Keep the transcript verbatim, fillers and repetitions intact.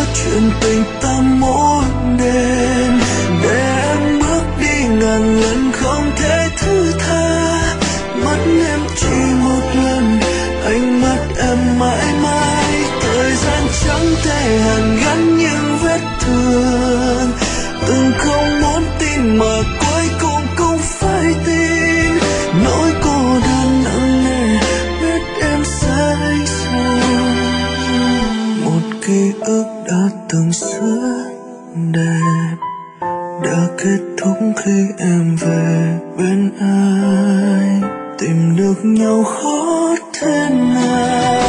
chuyện tình ta mỗi đêm, để em bước đi ngàn lần không thể thứ tha. Mắt em chỉ một lần, ánh mắt em mãi mãi. Thời gian chẳng thể hàn gắn những vết thương, từng không muốn tin mà cuối cùng cũng phải tin. Nỗi cô đơn nặng nề biết em say rồi. Một ký ức đã từng rất đẹp đã kết thúc khi em về bên ai. Tìm được nhau khó thế nào,